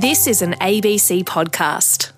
This is an ABC podcast.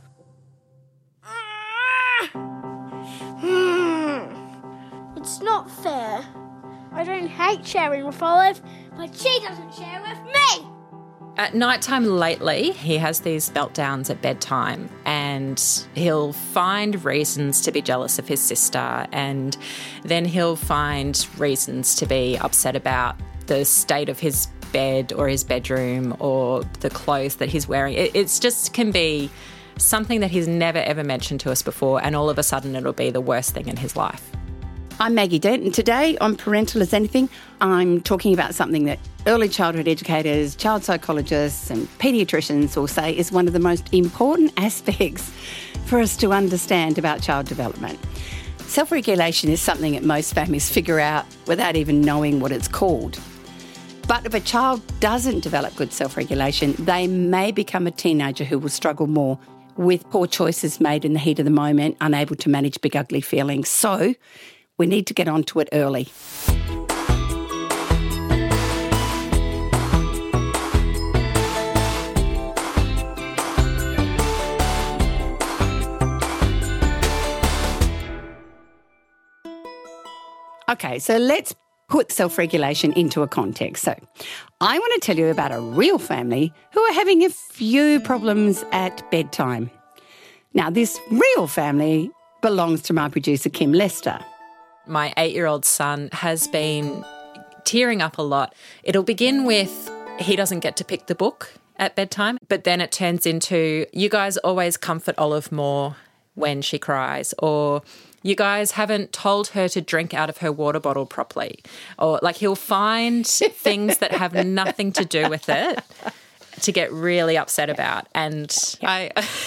It's not fair. I don't hate sharing with Olive, but she doesn't share with me. At nighttime lately, he has these meltdowns at bedtime and he'll find reasons to be jealous of his sister, and then he'll find reasons to be upset about the state of his bed or his bedroom or the clothes that he's wearing. It's just can be something that he's never ever mentioned to us before, and all of a sudden it'll be the worst thing in his life. I'm Maggie Dent, and today on Parental as Anything, I'm talking about something that early childhood educators, child psychologists and paediatricians will say is one of the most important aspects for us to understand about child development. Self-regulation is something that most families figure out without even knowing what it's called. But if a child doesn't develop good self-regulation, they may become a teenager who will struggle more with poor choices made in the heat of the moment, unable to manage big ugly feelings. So we need to get onto it early. Okay, so let's put self-regulation into a context. So I want to tell you about a real family who are having a few problems at bedtime. Now, this real family belongs to my producer, Kim Lester. My 8-year-old son has been tearing up a lot. It'll begin with he doesn't get to pick the book at bedtime, but then it turns into you guys always comfort Olive more when she cries, or you guys haven't told her to drink out of her water bottle properly, or like he'll find things that have nothing to do with it to get really upset about. And I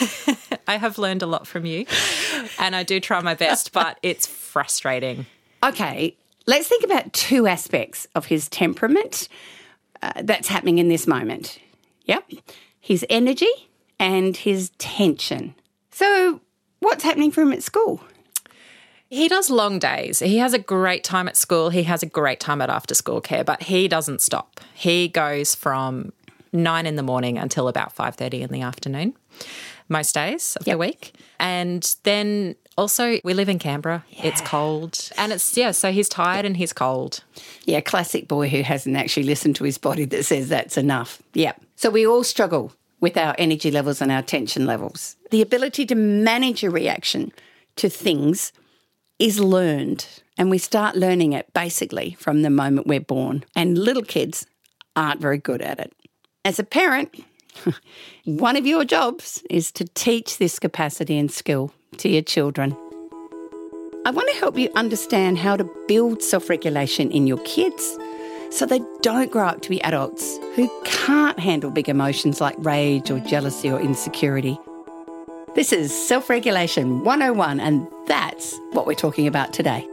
have learned a lot from you, and I do try my best, but it's frustrating. Okay, let's think about two aspects of his temperament that's happening in this moment. Yep, his energy and his tension. So what's happening for him at school? He does long days. He has a great time at school. He has a great time at after-school care, but he doesn't stop. He goes from 9 in the morning until about 5:30 in the afternoon, most days of the week. And then also we live in Canberra. Yeah. It's cold. And so he's tired and he's cold. Yeah, classic boy who hasn't actually listened to his body that says that's enough. Yeah. So we all struggle with our energy levels and our tension levels. The ability to manage a reaction to things is learned, and we start learning it basically from the moment we're born. And little kids aren't very good at it. As a parent, one of your jobs is to teach this capacity and skill to your children. I want to help you understand how to build self-regulation in your kids so they don't grow up to be adults who can't handle big emotions like rage or jealousy or insecurity. This is Self-Regulation 101, and that's what we're talking about today.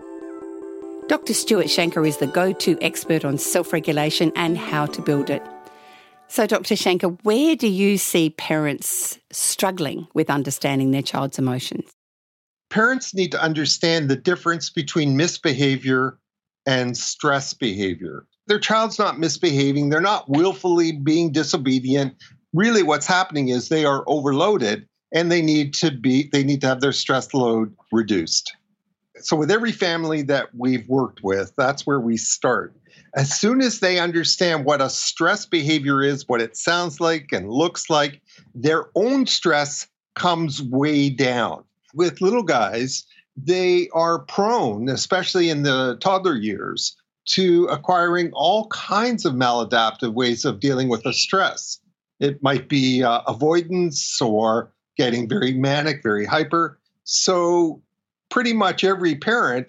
Dr. Stuart Shanker is the go-to expert on self-regulation and how to build it. So, Dr. Shanker, where do you see parents struggling with understanding their child's emotions? Parents need to understand the difference between misbehavior and stress behavior. Their child's not misbehaving. They're not willfully being disobedient. Really, what's happening is they are overloaded, and they need to have their stress load reduced. So with every family that we've worked with, that's where we start. As soon as they understand what a stress behavior is, what it sounds like and looks like, their own stress comes way down. With little guys, they are prone, especially in the toddler years, to acquiring all kinds of maladaptive ways of dealing with the stress. It might be avoidance or getting very manic, very hyper. So pretty much every parent,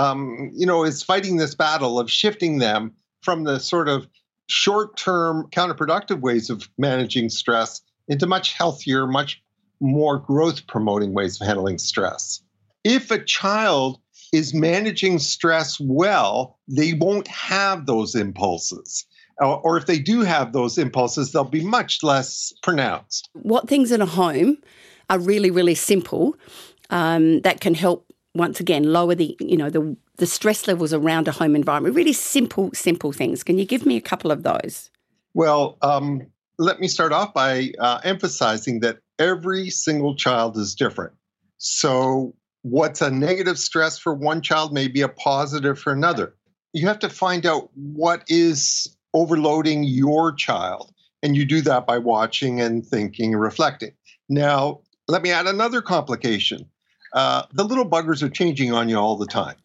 is fighting this battle of shifting them from the sort of short-term counterproductive ways of managing stress into much healthier, much more growth-promoting ways of handling stress. If a child is managing stress well, they won't have those impulses. Or if they do have those impulses, they'll be much less pronounced. What things in a home are really, really simple that can help, once again, lower the stress levels around a home environment? Really simple things. Can you give me a couple of those? Well, let me start off by emphasizing that every single child is different. So what's a negative stress for one child may be a positive for another. You have to find out what is overloading your child. And you do that by watching and thinking and reflecting. Now, let me add another complication. The little buggers are changing on you all the time.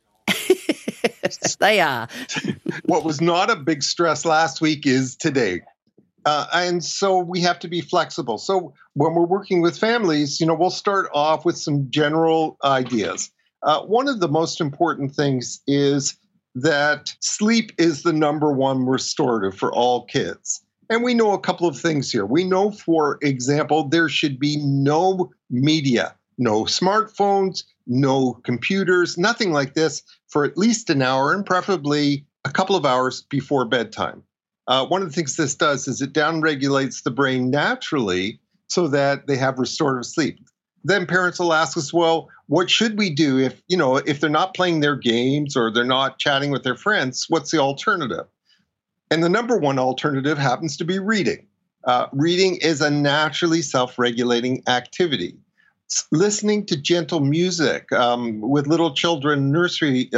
They are. What was not a big stress last week is today. And so we have to be flexible. So when we're working with families, we'll start off with some general ideas. One of the most important things is that sleep is the number one restorative for all kids. And we know a couple of things here. We know, for example, there should be no media, no smartphones, no computers, nothing like this for at least an hour and preferably a couple of hours before bedtime. One of the things this does is it downregulates the brain naturally so that they have restorative sleep. Then parents will ask us, well, what should we do if they're not playing their games or they're not chatting with their friends? What's the alternative? And the number one alternative happens to be reading. Reading is a naturally self-regulating activity. Listening to gentle music with little children, nursery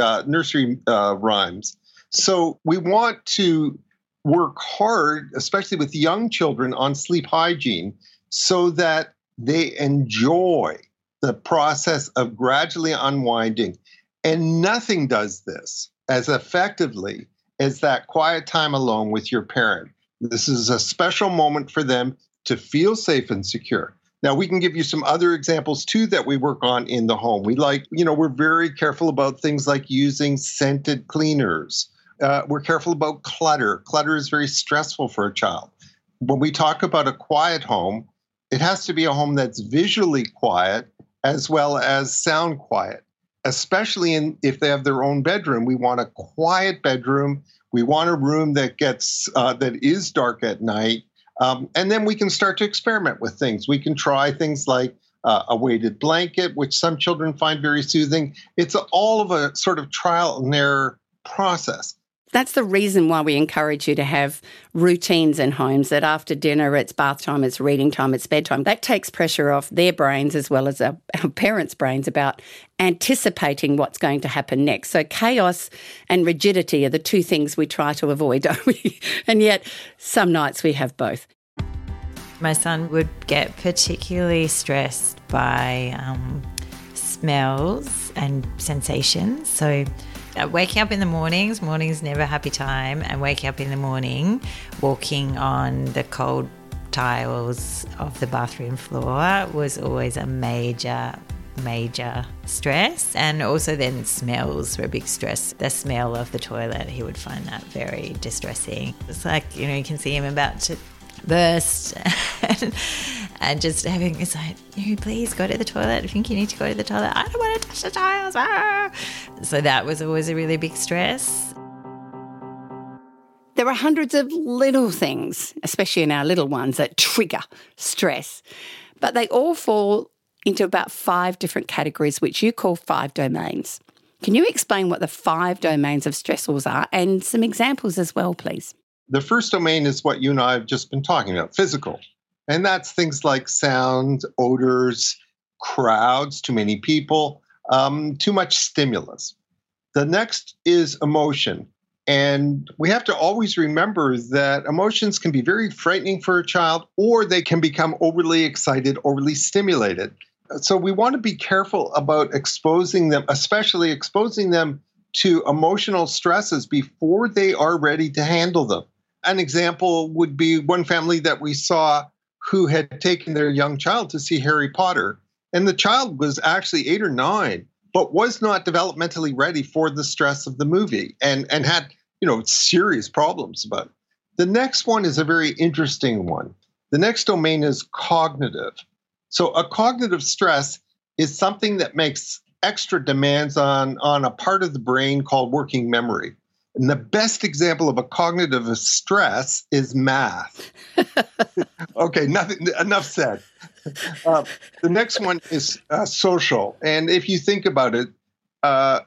rhymes. So we want to work hard, especially with young children, on sleep hygiene so that they enjoy the process of gradually unwinding. And nothing does this as effectively as that quiet time alone with your parent. This is a special moment for them to feel safe and secure. Now, we can give you some other examples, too, that we work on in the home. We're very careful about things like using scented cleaners. We're careful about clutter. Clutter is very stressful for a child. When we talk about a quiet home, it has to be a home that's visually quiet as well as sound quiet, especially if they have their own bedroom. We want a quiet bedroom. We want a room that is dark at night. And then we can start to experiment with things. We can try things like a weighted blanket, which some children find very soothing. It's all of a sort of trial and error process. That's the reason why we encourage you to have routines in homes, that after dinner it's bath time, it's reading time, it's bedtime. That takes pressure off their brains as well as our parents' brains about anticipating what's going to happen next. So chaos and rigidity are the two things we try to avoid, don't we? And yet some nights we have both. My son would get particularly stressed by smells and sensations. So waking up in the morning's never a happy time, and waking up in the morning, walking on the cold tiles of the bathroom floor was always a major stress. And also then smells were a big stress. The smell of the toilet, he would find that very distressing. It's like, you can see him about to burst and just having, it's like, please go to the toilet. I think you need to go to the toilet. I don't want to touch the tiles. Ah! So that was always a really big stress. There are hundreds of little things, especially in our little ones, that trigger stress, but they all fall into about 5 different categories, which you call 5 domains. Can you explain what the 5 domains of stressors are and some examples as well, please? The first domain is what you and I have just been talking about, physical. And that's things like sound, odors, crowds, too many people, too much stimulus. The next is emotion. And we have to always remember that emotions can be very frightening for a child, or they can become overly excited, overly stimulated. So we want to be careful about exposing them, especially exposing them to emotional stresses before they are ready to handle them. An example would be one family that we saw who had taken their young child to see Harry Potter. And the child was actually 8 or 9, but was not developmentally ready for the stress of the movie and had, serious problems about it. The next one is a very interesting one. The next domain is cognitive. So a cognitive stress is something that makes extra demands on a part of the brain called working memory. And the best example of a cognitive stress is math. Okay, enough said. The next one is social. And if you think about it,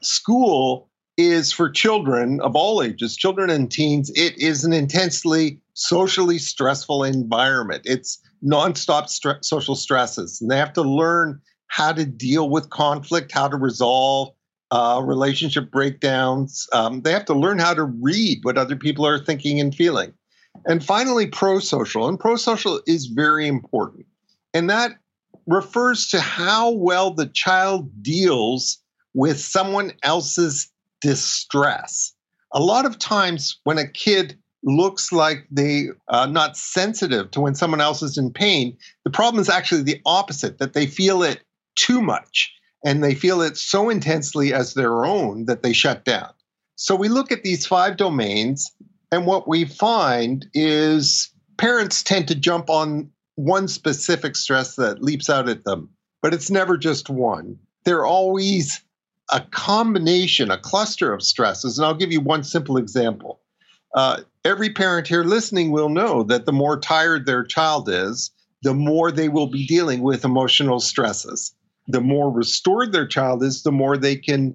school is for children of all ages, children and teens. It is an intensely socially stressful environment. It's nonstop social stresses. And they have to learn how to deal with conflict, how to resolve relationship breakdowns. They have to learn how to read what other people are thinking and feeling. And finally, prosocial. And prosocial is very important. And that refers to how well the child deals with someone else's distress. A lot of times when a kid looks like they are not sensitive to when someone else is in pain, the problem is actually the opposite, that they feel it too much and they feel it so intensely as their own that they shut down. So we look at these 5 domains, and what we find is parents tend to jump on one specific stress that leaps out at them, but it's never just one. They're always a combination, a cluster of stresses. And I'll give you one simple example. Every parent here listening will know that the more tired their child is, the more they will be dealing with emotional stresses. The more restored their child is, the more they can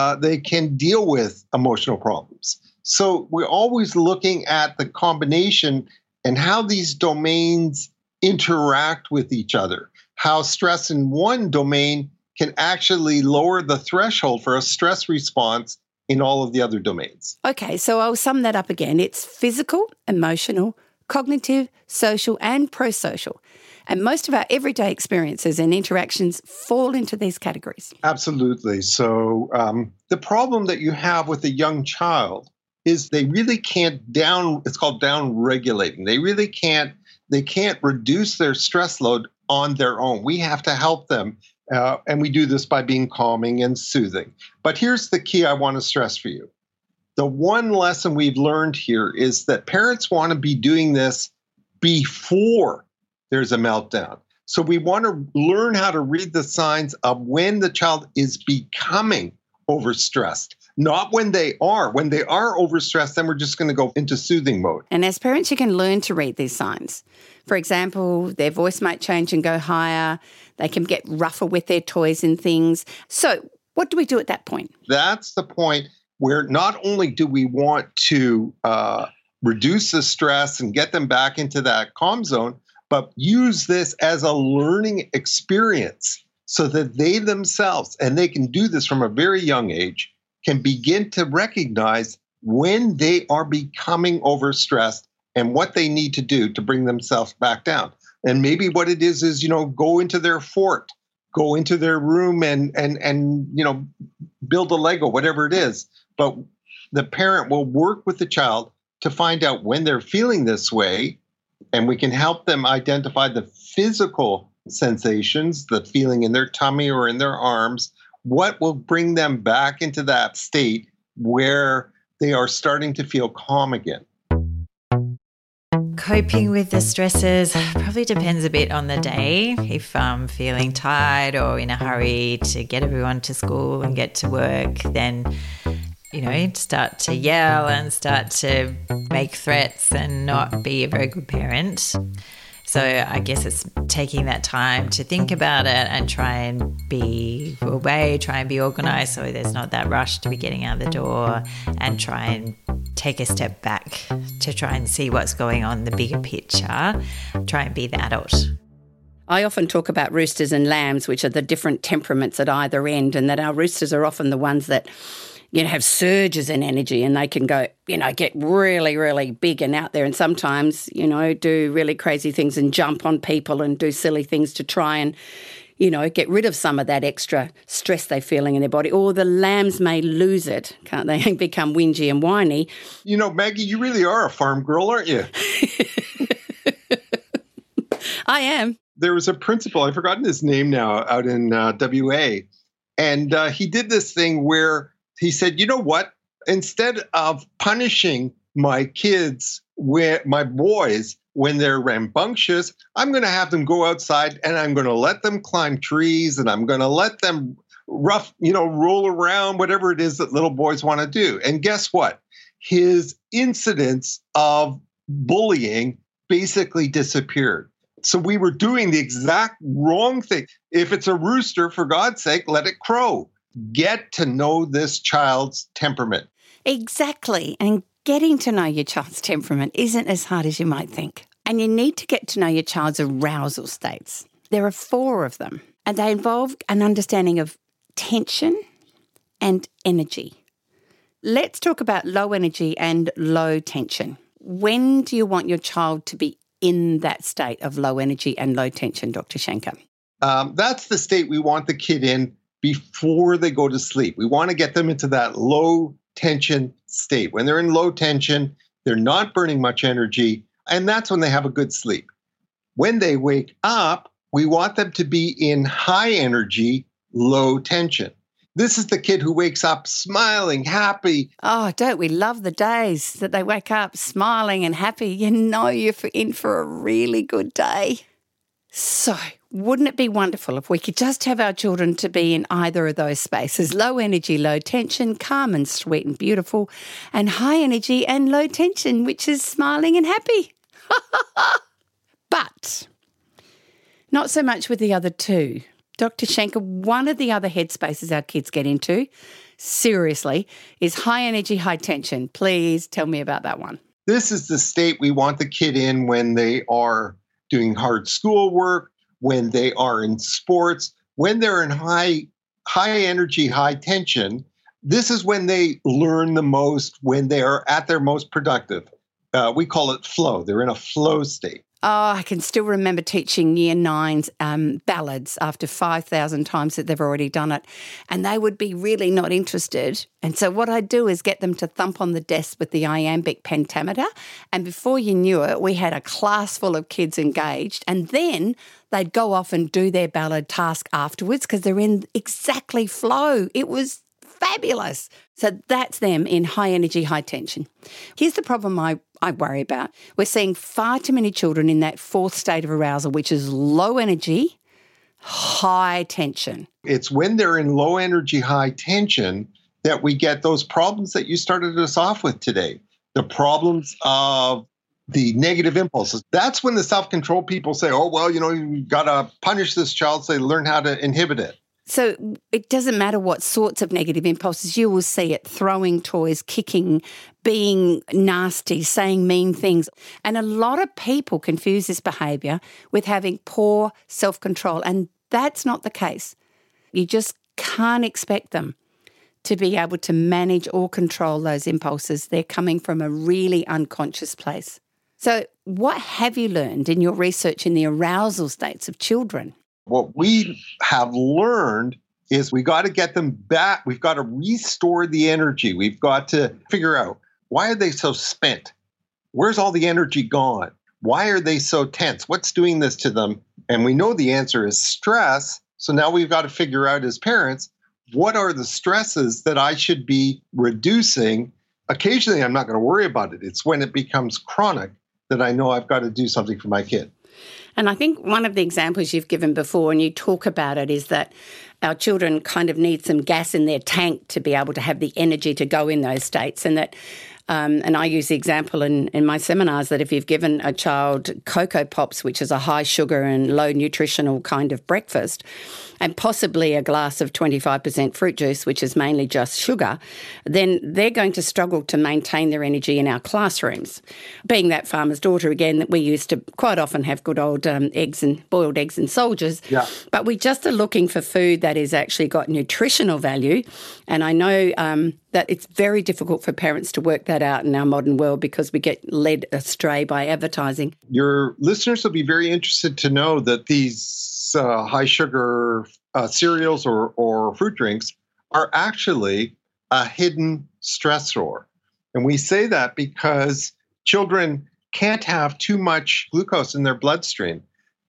deal with emotional problems. So we're always looking at the combination and how these domains interact with each other, how stress in one domain can actually lower the threshold for a stress response in all of the other domains. Okay, so I'll sum that up again. It's physical, emotional, cognitive, social, and prosocial. And most of our everyday experiences and interactions fall into these categories. Absolutely. So the problem that you have with a young child is they really can't it's called down-regulating. They can't reduce their stress load on their own. We have to help them. And we do this by being calming and soothing. But here's the key I want to stress for you. The one lesson we've learned here is that parents want to be doing this before there's a meltdown. So we want to learn how to read the signs of when the child is becoming overstressed, not when they are. When they are overstressed, then we're just going to go into soothing mode. And as parents, you can learn to read these signs. For example, their voice might change and go higher. They can get rougher with their toys and things. So what do we do at that point? That's the point where not only do we want to reduce the stress and get them back into that calm zone, but use this as a learning experience so that they themselves, and they can do this from a very young age, can begin to recognize when they are becoming overstressed and what they need to do to bring themselves back down. And maybe what it is, go into their fort, go into their room and build a Lego, whatever it is. But the parent will work with the child to find out when they're feeling this way, and we can help them identify the physical sensations, the feeling in their tummy or in their arms, what will bring them back into that state where they are starting to feel calm again. Coping with the stresses probably depends a bit on the day. If I'm feeling tired or in a hurry to get everyone to school and get to work, then start to yell and start to make threats and not be a very good parent. So I guess it's taking that time to think about it and try and be organised so there's not that rush to be getting out the door, and try and take a step back to try and see what's going on in the bigger picture, try and be the adult. I often talk about roosters and lambs, which are the different temperaments at either end, and that our roosters are often the ones that have surges in energy, and they can go, get really, really big and out there, and sometimes, do really crazy things and jump on people and do silly things to try and, get rid of some of that extra stress they're feeling in their body. Or the lambs may lose it, can't they, and become whingy and whiny. Maggie, you really are a farm girl, aren't you? I am. There was a principal, I've forgotten his name now, out in WA, and he did this thing where he said, you know what? Instead of punishing my kids, my boys, when they're rambunctious, I'm going to have them go outside and I'm going to let them climb trees and I'm going to let them roll around, whatever it is that little boys want to do. And guess what? His incidence of bullying basically disappeared. So we were doing the exact wrong thing. If it's a rooster, for God's sake, let it crow. Get to know this child's temperament. Exactly. And getting to know your child's temperament isn't as hard as you might think. And you need to get to know your child's arousal states. There are 4 of them, and they involve an understanding of tension and energy. Let's talk about low energy and low tension. When do you want your child to be in that state of low energy and low tension, Dr. Schenker? That's the state we want the kid in before they go to sleep. We want to get them into that low tension state. When they're in low tension, they're not burning much energy, and that's when they have a good sleep. When they wake up, we want them to be in high energy, low tension. This is the kid who wakes up smiling, happy. Oh, don't we love the days that they wake up smiling and happy? You know you're in for a really good day. So, wouldn't it be wonderful if we could just have our children to be in either of those spaces? Low energy, low tension, calm and sweet and beautiful, and high energy and low tension, which is smiling and happy. But not so much with the other 2. Dr. Schenker, one of the other headspaces our kids get into, seriously, is high energy, high tension. Please tell me about that one. This is the state we want the kid in when they are doing hard schoolwork, when they are in sports, when they're in high energy, high tension. This is when they learn the most, when they are at their most productive. We call it flow. They're in a flow state. Oh, I can still remember teaching year 9s ballads after 5,000 times that they've already done it, and they would be really not interested. And so what I'd do is get them to thump on the desk with the iambic pentameter, and before you knew it, we had a class full of kids engaged, and then they'd go off and do their ballad task afterwards because they're in exactly flow. It was fabulous. So that's them in high energy, high tension. Here's the problem I worry about. We're seeing far too many children in that 4th state of arousal, which is low energy, high tension. It's when they're in low energy, high tension that we get those problems that you started us off with today. The problems of the negative impulses. That's when the self-control people say, oh, well, you've got to punish this child so they learn how to inhibit it. So it doesn't matter what sorts of negative impulses, you will see it: throwing toys, kicking, being nasty, saying mean things. And a lot of people confuse this behaviour with having poor self-control, and that's not the case. You just can't expect them to be able to manage or control those impulses. They're coming from a really unconscious place. So what have you learned in your research in the arousal states of children? What we have learned is we got to get them back. We've got to restore the energy. We've got to figure out, why are they so spent? Where's all the energy gone? Why are they so tense? What's doing this to them? And we know the answer is stress. So now we've got to figure out as parents, what are the stresses that I should be reducing? Occasionally, I'm not going to worry about it. It's when it becomes chronic that I know I've got to do something for my kid. And I think one of the examples you've given before, and you talk about it, is that our children kind of need some gas in their tank to be able to have the energy to go in those states. And that, and I use the example in my seminars that if you've given a child Cocoa Pops, which is a high sugar and low nutritional kind of breakfast, and possibly a glass of 25% fruit juice, which is mainly just sugar, then they're going to struggle to maintain their energy in our classrooms. Being that farmer's daughter, again, that we used to quite often have good old boiled eggs and soldiers. Yeah. But we just are looking for food that has actually got nutritional value. And I know that it's very difficult for parents to work that out in our modern world because we get led astray by advertising. Your listeners will be very interested to know that these high sugar cereals or fruit drinks are actually a hidden stressor. And we say that because children can't have too much glucose in their bloodstream.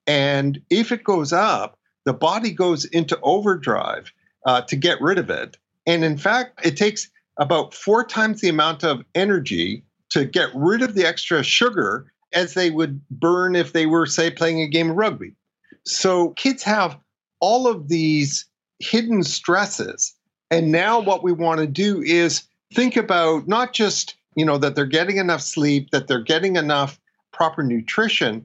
And if it goes up, the body goes into overdrive to get rid of it. And in fact, it takes about 4 times the amount of energy to get rid of the extra sugar as they would burn if they were, say, playing a game of rugby. So kids have all of these hidden stresses. And now what we want to do is think about not just, that they're getting enough sleep, that they're getting enough proper nutrition.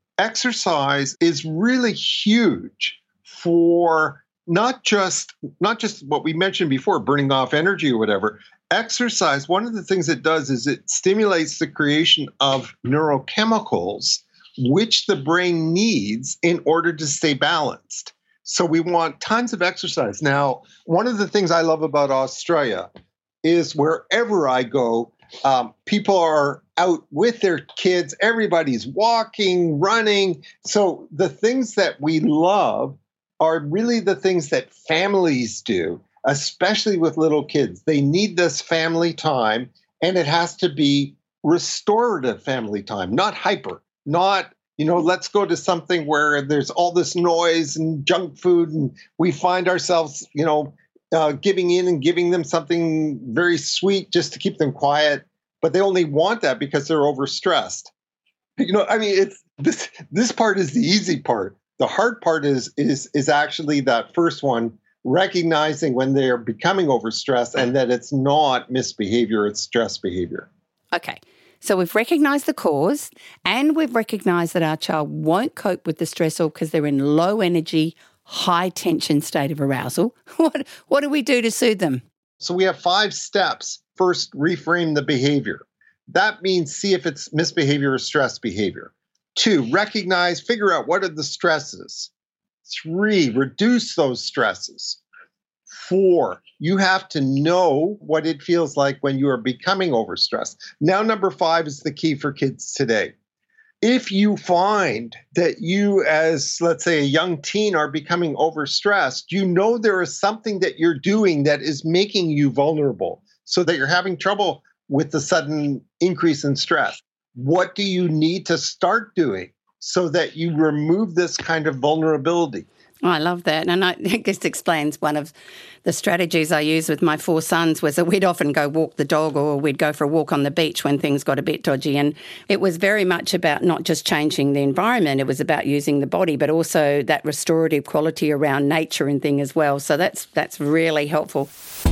Exercise is really huge for not just what we mentioned before, burning off energy or whatever. Exercise, one of the things it does is it stimulates the creation of neurochemicals, which the brain needs in order to stay balanced. So we want tons of exercise. Now, one of the things I love about Australia is wherever I go, people are out with their kids. Everybody's walking, running. So the things that we love are really the things that families do, especially with little kids. They need this family time, and it has to be restorative family time, not hyper, not, let's go to something where there's all this noise and junk food, and we find ourselves, giving in and giving them something very sweet just to keep them quiet. But they only want that because they're overstressed. This part is the easy part. The hard part is actually that first one, recognizing when they're becoming overstressed and that it's not misbehavior, it's stress behavior. Okay. So we've recognised the cause and we've recognised that our child won't cope with the stressor because they're in low energy, high tension state of arousal. What do we do to soothe them? So we have 5 steps. First, reframe the behavior. That means see if it's misbehavior or stress behavior. 2, recognize, figure out what are the stresses. 3, reduce those stresses. 4, you have to know what it feels like when you are becoming overstressed. Now, number 5 is the key for kids today. If you find that you, as let's say a young teen, are becoming overstressed, there is something that you're doing that is making you vulnerable so that you're having trouble with the sudden increase in stress. What do you need to start doing so that you remove this kind of vulnerability? Oh, I love that. And I guess it explains one of the strategies I used with my 4 sons was that we'd often go walk the dog or we'd go for a walk on the beach when things got a bit dodgy. And it was very much about not just changing the environment, it was about using the body, but also that restorative quality around nature and thing as well. So that's really helpful.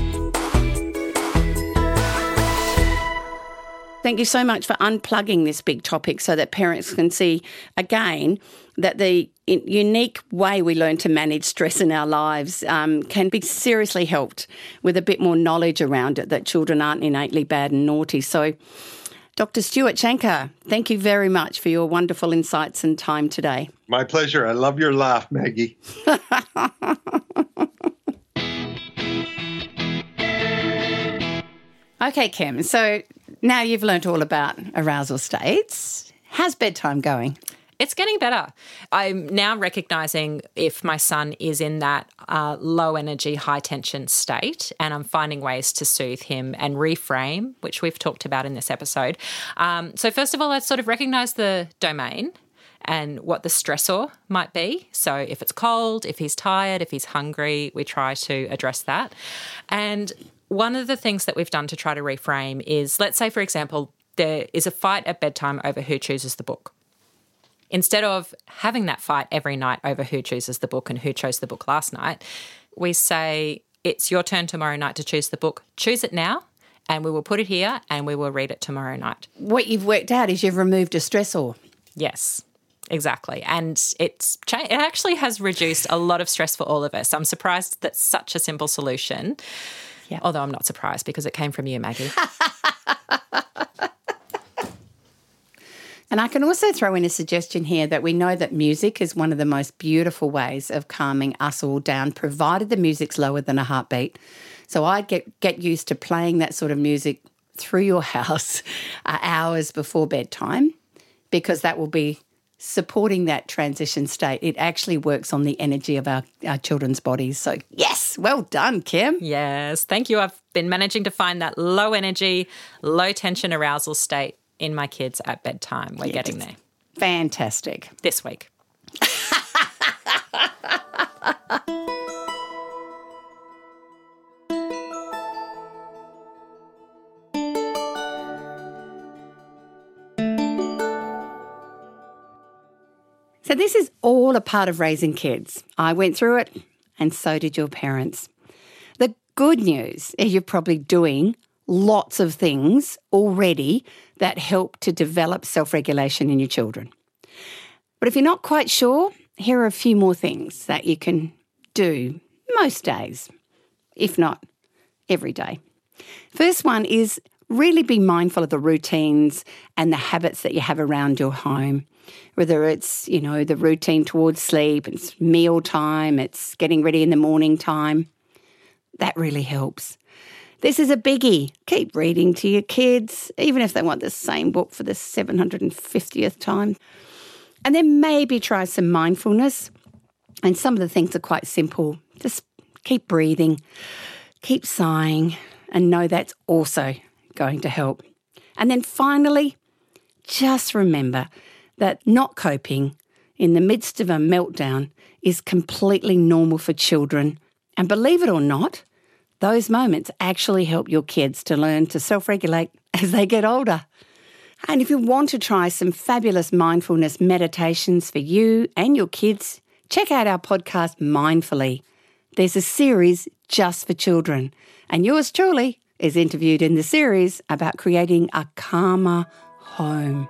Thank you so much for unplugging this big topic so that parents can see, again, that the unique way we learn to manage stress in our lives can be seriously helped with a bit more knowledge around it, that children aren't innately bad and naughty. So, Dr. Stuart Shanker, thank you very much for your wonderful insights and time today. My pleasure. I love your laugh, Maggie. Okay, Kim, so now you've learnt all about arousal states. How's bedtime going? It's getting better. I'm now recognising if my son is in that low energy, high tension state, and I'm finding ways to soothe him and reframe, which we've talked about in this episode. So first of all, let's sort of recognise the domain and what the stressor might be. So if it's cold, if he's tired, if he's hungry, we try to address that. And one of the things that we've done to try to reframe is, let's say, for example, there is a fight at bedtime over who chooses the book. Instead of having that fight every night over who chooses the book and who chose the book last night, we say, it's your turn tomorrow night to choose the book. Choose it now and we will put it here and we will read it tomorrow night. What you've worked out is you've removed a stressor. Yes, exactly. And it actually has reduced a lot of stress for all of us. I'm surprised that's such a simple solution. Yeah. Although I'm not surprised because it came from you, Maggie. And I can also throw in a suggestion here that we know that music is one of the most beautiful ways of calming us all down, provided the music's lower than a heartbeat. So I'd get used to playing that sort of music through your house hours before bedtime, because that will be supporting that transition state. It actually works on the energy of our children's bodies. So yes, well done, Kim. Yes, thank you. I've been managing to find that low energy, low tension arousal state in my kids at bedtime. We're getting there. Fantastic. This week. So this is all a part of raising kids. I went through it and so did your parents. The good news is you're probably doing lots of things already that help to develop self-regulation in your children. But if you're not quite sure, here are a few more things that you can do most days, if not every day. First one is really be mindful of the routines and the habits that you have around your home. Whether it's, the routine towards sleep, it's meal time, it's getting ready in the morning time. That really helps. This is a biggie. Keep reading to your kids, even if they want the same book for the 750th time. And then maybe try some mindfulness. And some of the things are quite simple. Just keep breathing, keep sighing, and know that's also going to help. And then finally, just remember that not coping in the midst of a meltdown is completely normal for children. And believe it or not, those moments actually help your kids to learn to self-regulate as they get older. And if you want to try some fabulous mindfulness meditations for you and your kids, check out our podcast Mindfully. There's a series just for children, and yours truly is interviewed in the series about creating a calmer home.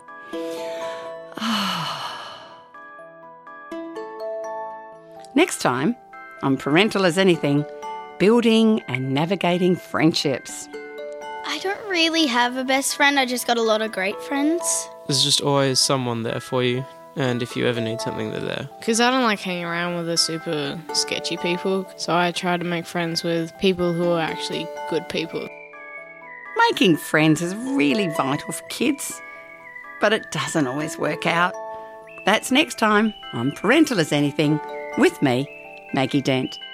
Next time, on Parental as Anything, building and navigating friendships. I don't really have a best friend. I just got a lot of great friends. There's just always someone there for you, and if you ever need something, they're there. Because I don't like hanging around with the super sketchy people, so I try to make friends with people who are actually good people. Making friends is really vital for kids, but it doesn't always work out. That's next time on Parental as Anything with me, Maggie Dent.